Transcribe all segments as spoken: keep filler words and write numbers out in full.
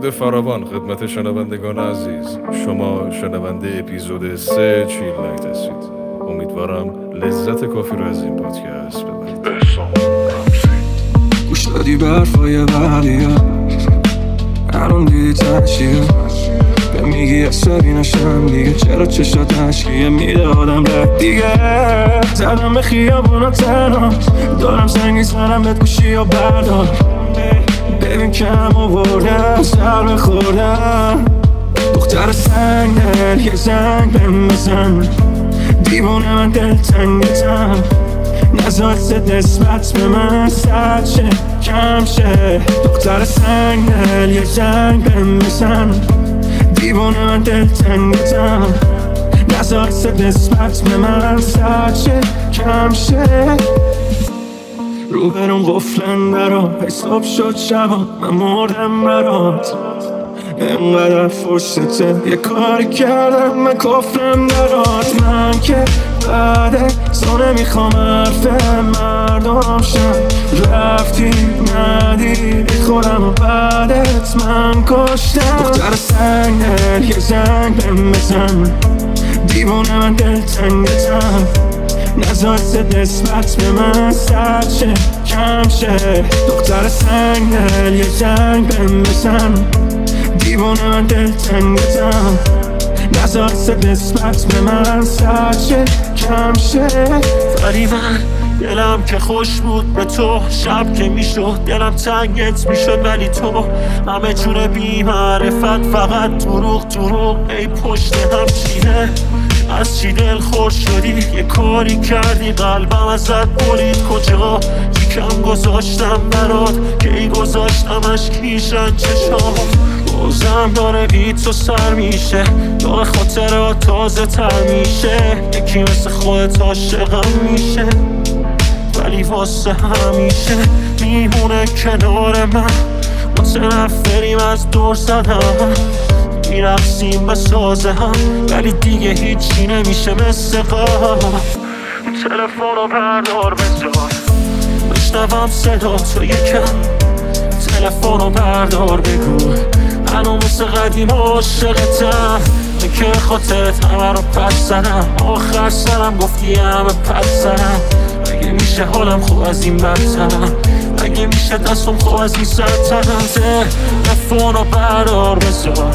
درود فراوان خدمت شنوندگان عزیز. شما شنونده اپیزود سه چیل نایت هستید. امیدوارم لذت کافی رو از این پادکست ببرید. گوش دادی برفای بقیه، الان دیدی تشیه، به میگی عصبی نشم دیگه، چرا چشات تشکیه میده آدم رد دیگه. زدم به خیابونا تنها، دارم زنگی زنم بهت گوشی یا بردار، ببین کم آوردم سر بخوردم. دختر سنگل یه زنگ بهم بزن، دیوونه من دلتنگتم، نزار سه نسبت به من سد شه کم شه. دختر سنگل یه زنگ بهم بزن، دیوونه من دلتنگتم، نزار سه نسبت به من سد شه کم شه. رو برم قفلن درا حساب شد شبا، من مردم برات اینقدر فرصته، یه کاری کردم من کفرم درات. من که بعده سانه میخوام حرف مردم شم، رفتی ندیدی خودم و بعدت من کشتم. دختر سنگل یه زنگ بهم بزن، دیوونه من دلتنگتم، نزار سه نسبت به من سد شه کم شه. دختر سنگل یه زنگ بهم بزن، دیوونه من دلتنگتم، نزار سه نسبت به من سد شه کم شه. ولی من دلم که خوش بود به تو، شب که میشد دلم تنگت میشد، ولی تو همه جور بی معرفت، فقط دروغ دروغ ای پشت هم چینه. از چی دل خوش شدی یه کاری کردی قلبم ازت برید، کجا یکم گذاشتم برات که ای گذاشتمش کیشن چشام. روزم داره بی تو سر میشه، داره خاطرات تازه تر میشه، یکی مثل خودت عاشقم میشه، ولی واسه همیشه میمونه کنار من. متنفریم از دور زدم، میرقصیم به سازه هم، ولی دیگه هیچی نمیشه مثل قبل. تلفن رو بردار بذار بشنوم صدا تو یکم، تلفن رو بردار بگو هنو مثل قدیم عاشقتم، من که خاطرت همه رو پس زدم، آخر سرم گفتی همه پس زدم. مگه میشه حالم خوب از این بدترم، مگه میشه دستم خوب از این سرترم. تلفن رو بردار بذار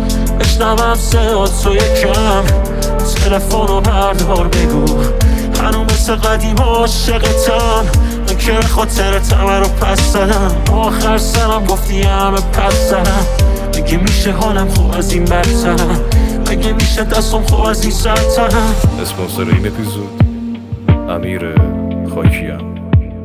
بشنوم صدا تو یکم، تلفن رو بردار بگو هنو مثل قدیم عاشقتم، من که خاطرت همه رو پس زدم، آخر سرم گفتی همه پس زدم. مگه میشه حالم خوب از این بدترم، مگه میشه دستم خوب از این سرترم. اسپانسر این اپیزود امیر خاکیان.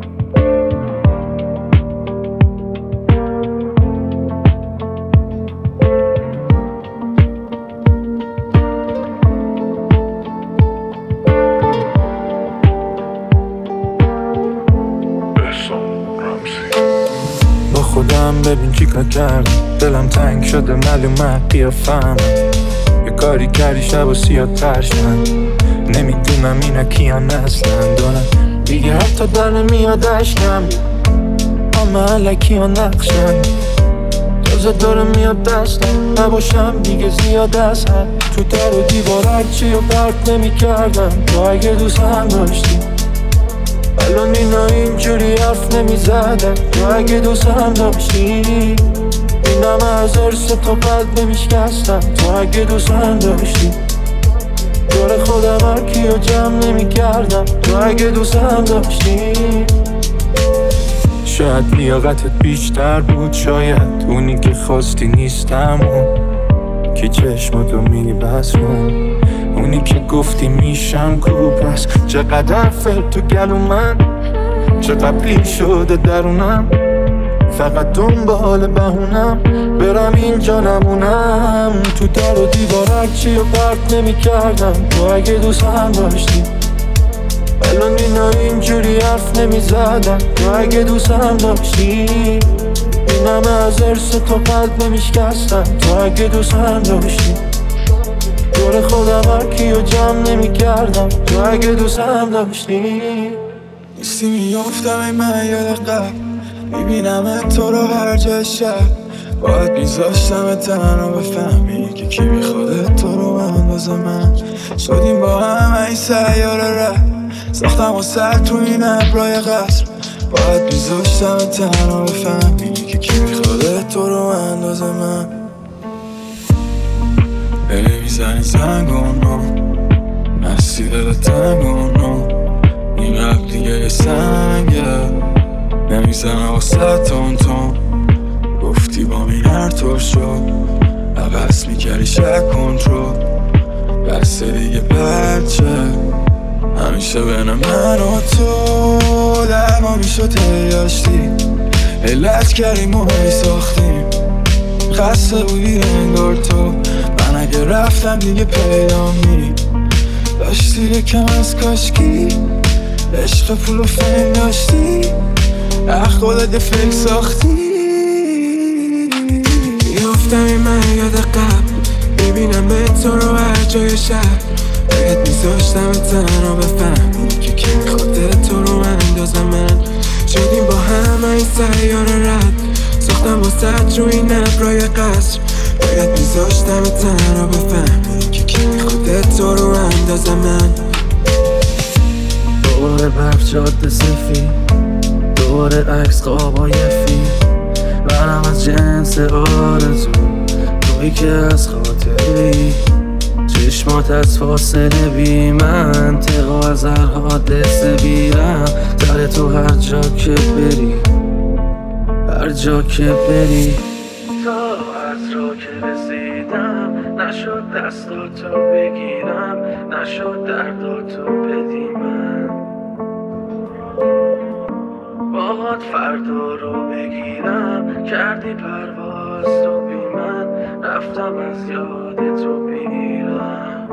با خودم ببین چی کار کردم، دلم تنگ شده معلومه قیافم، یه کاری کردی شب و سیاه ترشن، نمیدونم اینا کیان اصلا دارن دیگه، حتی در نمیادشم همه علکی ها نقشن، تازه داره میاد دستم نباشم دیگه زیاد از هم. تو در و دیوار هرچی و پرت نمی کردم، تو اگه دوست هم داشتی الان اینا اینجوری حرف نمی زدن، تو اگه دوست هم داشتی اینم از ارس تا قلب نمیشکستم، تو اگه دوست هم داشتی دور خودم هرکی رو جمع نمی کردم، تو اگه دوست هم داشتی. شاید لیاقتت بیشتر بود، شاید اونی که خواستی نیستم، اون که چشماتو میری بس کن، اونی که گفتی میشم کو، پس چقدر فر تو گلو من، چقدر پیر شده درونم، فقط دنبال بهونم برم اینجا نمونم. تو در و دیوار هرچی رو پرت نمی کردم، تو اگه دوست هم داشتی الان اینا اینجوری حرف نمی زدن، تو اگه دوست هم داشتی اینم از ارس تو قلب نمیشکستم، تو اگه دوست هم داشتی دور خودم هرکی رو جمع نمی کردم، تو اگه دوست هم داشتی. نیستی میافتم ای من یاد قبل، میبینم تو رو هر جای شب، باید میذاشتم تنها بفهمی که کی میخواد تو رو من واسه من. شدیم با هم این سیاره رد، ساختم و سر تو این ابرای قصر. باید میذاشتم تنها بفهمی که کی میخواد تو رو من واسه من. بری میزنی زنگونو مستی دل تنگونو، این قلب دیگه یه سنگه نمیزنه واسه تون تون. گفتی با من هر طور شد عوض میکردی شک کنترل، بسته دیگه بچه همیشه بین من و تو درما میشد هیاشتی علت کردیم و هی ساختیم. خسته بودی انگار تو، من اگه رفتم دیگه پیدا می داشتی یکم از کاشکی عشق پول و فهم داشتی اخ خودت فکر ساختی. میافتم این من یاد قبل ببینم به تو رو هر جای شهر. باید میذاشتم تنها بفهمی که کی میخواد تو رو اندازه من. شدیم با هم این سیاره رد، ساختم با سد رو این ابرای قصر. باید میذاشتم تنها بفهمی که کی میخواد تو رو اندازه من. دوباره برف جاده سفید، دوباره عکس خوابای فیلم. منم از جنس آرزو، توی که از خاطری چشمات از فاصله بی منطق و از هر حادثه بیرم. در تو هر جا که بری، هر جا که بری. تا از را که رسیدم نشد دستاتو بگیرم، نشد درداتو بدی من. باهات فردا رو بگیرم، کردی پرواز تو بی من. رفتم از یاد تو بیرم.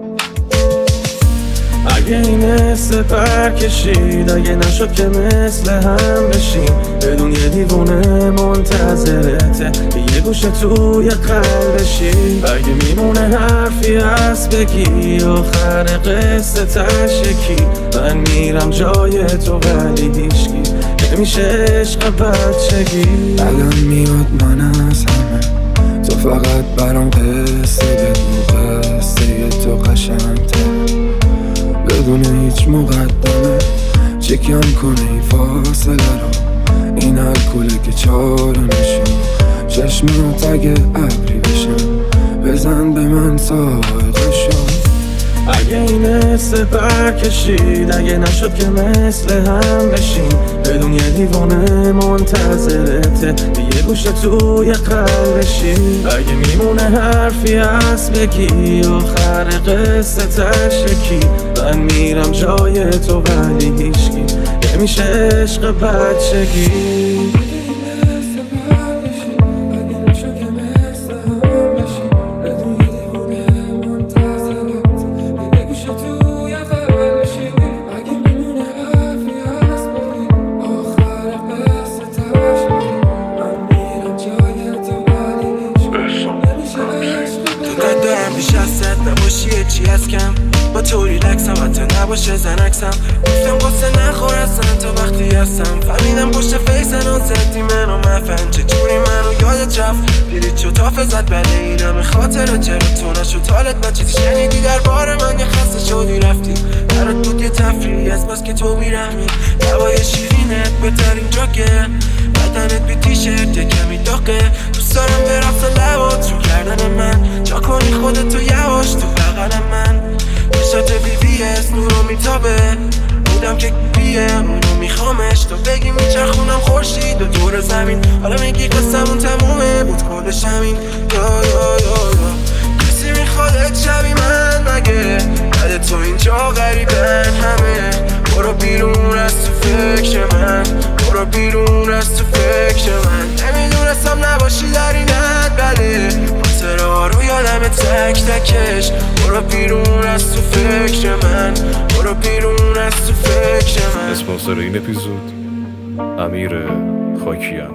اگه این مثل پر کشید، اگه نشد که مثل هم بشیم. بدون یه دیوونه منتظرته یه گوشه توی قلبشی. اگه میمونه حرفی هست بگی آخر قصه تشکی. من میرم جای تو ولی هیچکی نمیشه عشق بچگی. الان میاد من از همه تو فقط برام قصه بگو، قصه تو قشنگ‌تر بدون هیچ مقدمه. چکم کنه این فاصله رو، این الکوله که چاره نشون. چشمات اگه ابری بشن بزن به من ساقشون. اگه این مثل پر کشید، اگه نشد که مثل هم بشیم. بدون یه دیوانه منتظرته یه گوشه توی قلبشی. اگه میمونه حرفی هست بگی آخر قصه تشکی. من میرم جای تو ولی هیچکی نمیشه عشق بچگی. نباشی چی از کم با تو ریلکسم، حتی نباشه زنکسم. گفتم قصه نخور اصلا تا وقتی هستم. فهمیدم پشت فیسن و زدی منو مفن. چجوری منو یادت رفت پیرید شد حافظت بله این همه خاطره. چرا تو نشد حالت نه چیزی شنیدی درباره من؟ یه خسته شدی رفتی برات بود یه تفریحی از بس که تو بیرحمی. دوای شیرینت بهترین جاکه بدنت بی تیشرت یه کمی داغه. دوست دارم برفت لبات رو کردن من، جا کنی خودتو یواش تو بغل من. نشات بی بی اس نورو میتابه بودم که بیه اونو میخوامش. تو بگی میچرخونم خورشید و دور زمین، حالا میگی قصمون تمومه بود کلش همین. یا یا یا یا کسی میخوادت شبی من مگه؟ بعد تو اینجا غریبن همه. برو بیرون از تو فکر من، برو بیرون از تو فکر من. نمیدونستم نباشی در اینت بله خاطره ها رو یادم تک تکش. برو بیرون از تو فکر من، برو بیرون از تو فکر من. اسپانسر این اپیزود امیر خاکیان.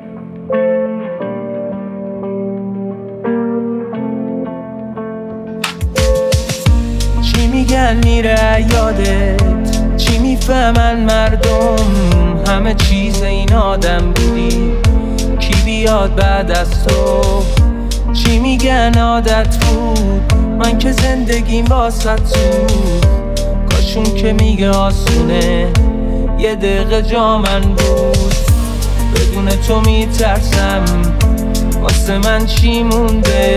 چی میگن میره یادت، چی میفهمن مردم؟ همه چیز این آدم بودی کی بیاد بعد از تو؟ چی میگن عادت بود، من که زندگیم واسه تو. کاشون که میگه آسونه، یه دقیقه جا من بود. بدون تو میترسم، واسه من چی مونده؟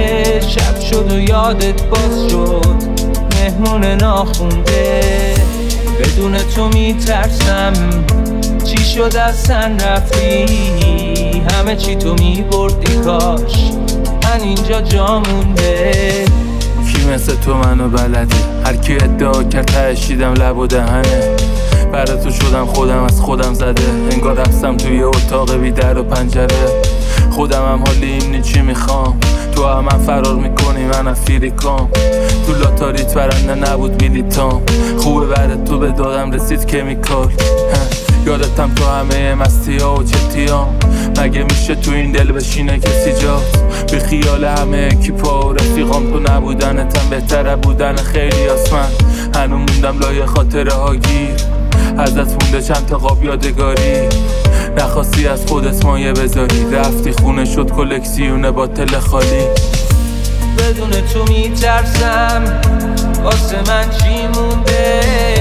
شب شد و یادت باز شد، مهمون ناخونده. بدون تو میترسم، چی شد اصلا رفتی؟ همه چی تو میبردی، کاش من اینجا جا مونده. کی مثل تو منو بلده؟ هر کی ادعا کرد تشیدم لب و دهنه. برای تو شدم خودم از خودم زده، انگار رفتم توی اتاق بی در و پنجره. خودم هم حالی اینی چی میخوام، تو هم من فرار میکنی من افریکام. تو لاتاریت برنده نبود میلیتام، خوبه برای تو به دادم رسید کمیکال. یادتم تو همه مستی ها و چتیام، مگه میشه تو این دل بشینه کسی جات؟ به خیال همه اکیپا و رفیقام تو نبودنتم بهتره بودن خیلی آسمن. هنو موندم لای خاطره ها گیر، ازت مونده چند تا قاب یادگاری. نخواستی از خودت مایه بذاری، رفتی خونه شد کلکسیون باطل خالی. بدون تو میترسم، واسه من چی مونده؟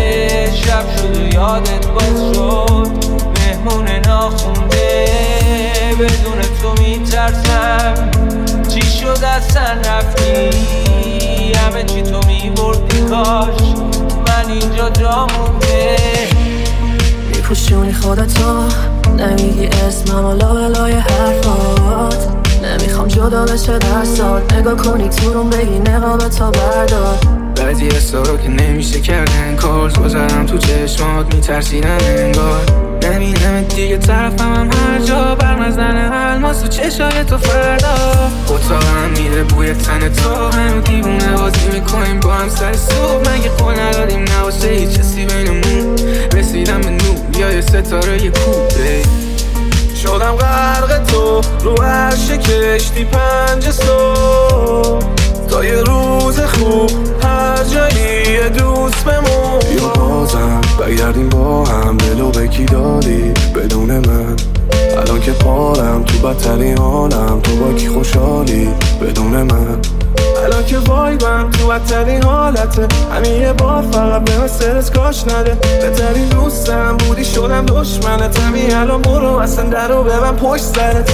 شب شد و یادت باز شد، مهمون ناخونده. بدون تو میترسم، چی شد اصلا رفتی؟ همه چی تو میبردی، کاش من اینجا جا مونده. میپوشونی خودتو، نمیگی اسمم و لای لای حرفات. نمیخوام جدا بشه درسات، نگاه کنی تو روم بگی نقابتا بردار. بعضی حسا که نمیشه کردن کار، گذارم تو چشمات میترسیدم انگار. نمیدم دیگه طرفم هم هر جا، برمزن الماس تو چشای تو فردا. اتاقم میره بوی تن تو، همه دیوونه بازی میکنیم با هم سر صبح. مگه قول ندادیم نباشه هیچ چیزی بینمون؟ رسیدم به نور یا یه ستاره یه کوبه. شدم غرق تو رو عرش کشتی پنج صبح، تا یه روز خوب هر جایی یه دوست بمون. یا بازم بگردیم با هم، دلو بکی دادی بدون من. الان که پارم تو بدترین حالم، تو با کی خوشحالی بدون من. الان که وایبم تو بدترین حالته، همین یه بار فقط به من سرس کاش نده. بهترین دوستم بودی شدم دشمنت، همین الان برو اصلا درو ببن پشت سرت.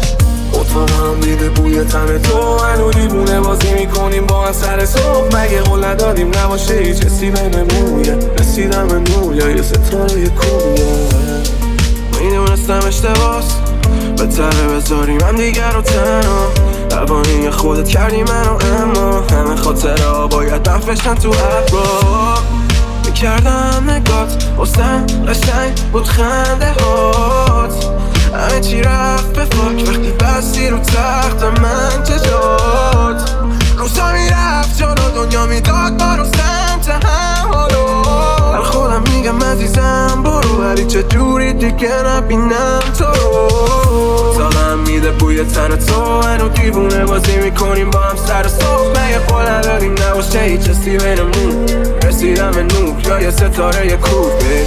اتاقم میده بوی تن تو، هنو دیوونه بازی میکنیم با هم سر صبح. مگه قول ندادیم نباشه هیچ حسی بینمون؟ رسیدم به نور یا یه ستاره یه کوبیه. میدونستم اشتباس، بهتره بذاریم هم دیگر رو تنها. روانی خودت کردی منو، اما همه خاطره ها باید بفرشتن تو ابرا. میکردم نگات حسن قشنگ بود خنده هات، همه چی رفت به فاک وقتی بستی رو تخت من چشات. روزا میرفت جلو، دنیا میداد بارو سمت هم حالو. هر خودم میگم عزیزم برو، ولی چجوری دیگه نبینم تو رو. تاقم میده بوی تن تو، هنو دیوونه بازی میکنیم با هم سر صبح. مگه قول نداریم نباشه هیچ حسی بینمون؟ رسیدم به نور یا یه ستاره یه کوبه.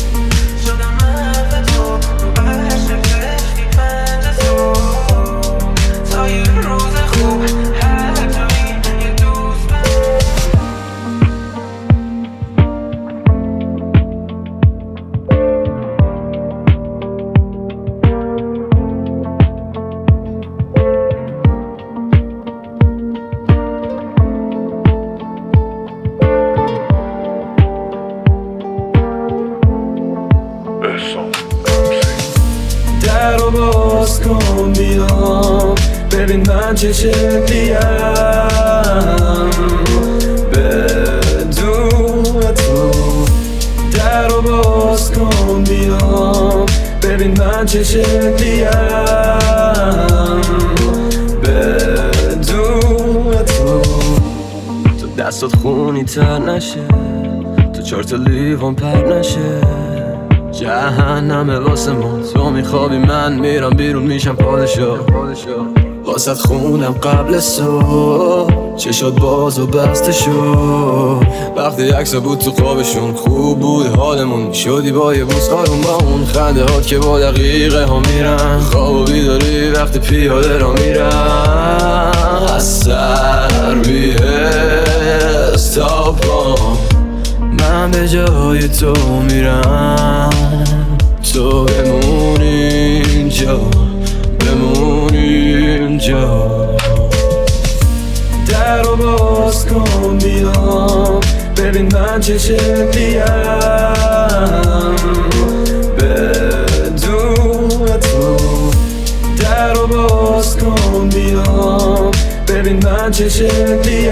درو باز کن بیام، ببین من چه شکلیم بدون تو. درو باز کن بیام، ببین من چه شکلیم بدون تو. تو دستات خونی تر نشه، تو چهار تا لیوان پر نشه. جهنمه واسه ما، تو میخوابی من میرم بیرون میشم پادشاه. واسه خونم قبل صبح، چشات باز و بسته شد وقتی عکسا بود تو خوابشون خوب بود حالمون شدی با یه بوس آروم با اون خنده هات که با دقیقه ها میرن خواب و بیداری وقتی پیاده را میرن از سر بیهست تا پام من به جای تو میرم تو بمون اینجا بمون اینجا در رو باز کن بیام ببین من چه شکلیم بدون تو در رو باز کن بیام ببین من چه شکلیم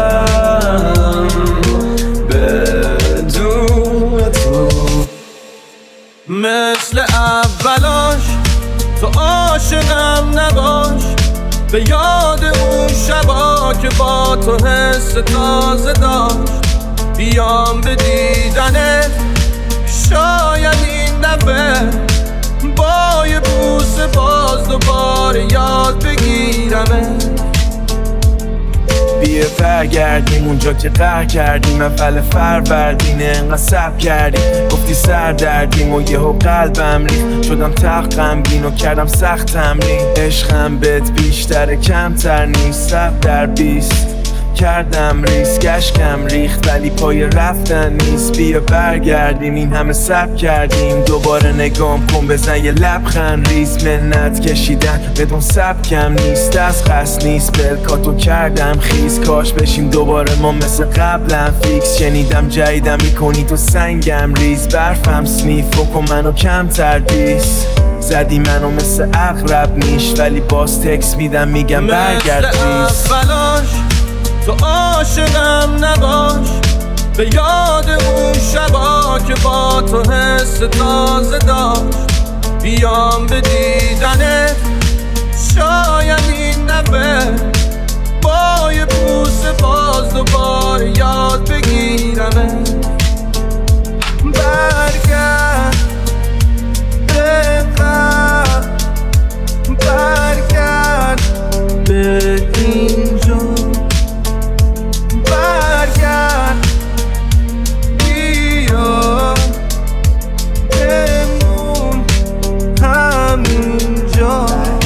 بدون تو مثل اولاش تو عاشقم نباش به یاد اون شبا که با تو حس تازه داشت بیام به دیدنت شاید این دفعه با یه بوسه باز دوباره یاد بگیرمه بیه برگردیم اونجا که قهر کردیم اول فروردین انقدر صبر کردیم گفتی سر دردیم و یهو قلبم ریخت شدم تق غمگین و کردم سخت تمرین عشقم بهت بیشتر کمتر نیست صد در بیست کردم ریسک اشکم ریخت ولی پای رفتن نیست بیا برگردیم این همه صبر کردیم دوباره نگام کن بزن یه لبخند ریز منت کشیدن بدون سبکم نیست از قصد نیست بلکاتو کردم خیز کاش بشیم دوباره ما مثل قبلا فیکس شنیدم جدیدم میکنی تو سنگم ریز برفم سنیف بکن منو کمتر دیس زدی منو مثل اقرب نیش ولی باز تکس میدم میگم برگرد ریز تو عاشقم نباش به یاد اون شبا که با تو حس تازه داشت بیام به دیدنت شاید این دفعه با یه بوسه باز دوباره یاد بگیرمه برگرد بقدر برگرد به اینجا برگرد بیا بمون همینجا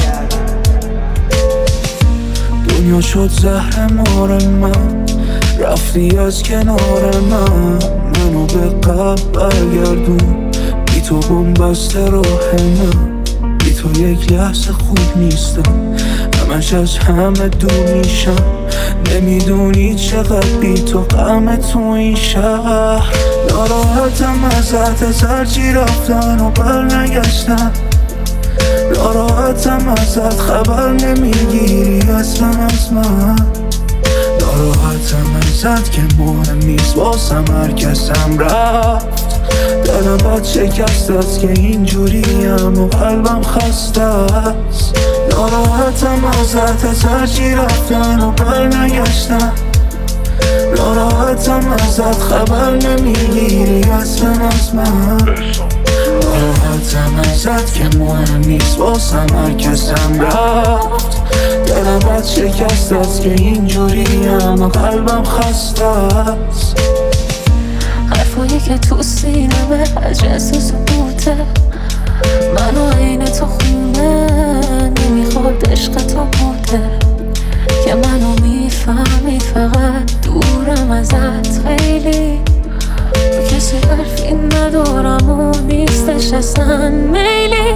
دنیا شد زهر مار من رفتی از کنار من منو به قبل برگردون بی تو بنبسته راه من بی تو یک لحظه خوب نیستم همش از همه دور میشم نمیدونی چقدر بی تو غم تو این شهر ناراحتم ازت از هرچی رفتن و بر نگشتن ناراحتم ازت خبر نمیگیری اصلا از من ناراحتم ازت که مهم نیست واسم هر کسم رفت دلم بد شکست است که اینجوریم و قلبم خسته است ناراحتم ازت از هرچی رفتن و بر نگشتن ناراحتم ازت خبر نمیگیری اصلا از من ناراحتم ازت که مهم نیست واسم هر کسم رفت دلم بد شکست است که اینجوریم و قلبم خسته است حرفایی که تو سینمه از جنس سکوته منو عین تو خونه نمیخواد عشق تو بوده که منو میفهمی فقط دورم ازت خیلی با کسی حرفی ندارم و نیستش اصلا میلی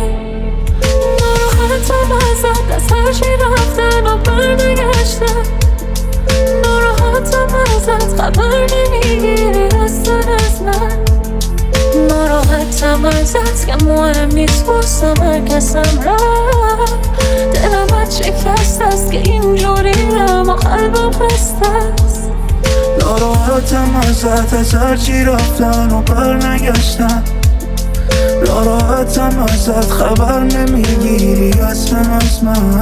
ناراحتم ازت از هرچی رفتن و برنگشتن ناراحتم ازت خبر نمیگیری اصلا از من ناراحتم ازت که مهم نیست واسم هر کسم رفت دلم بد شکست است که اینجوریم و قلبم خسته است ناراحتم ازت از هرچی رفتن و بر نگشتن ناراحتم ازت خبر نمیگیری اصلا از من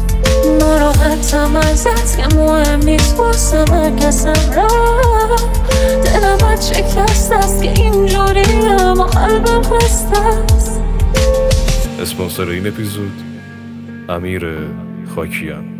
ناراحتم ازت که مهم نیست واسم هر کسم رفت دلم بد شکست است که اینجوریم و قلبم خسته است. اسپانسر این اپیزود امیر خاکیان.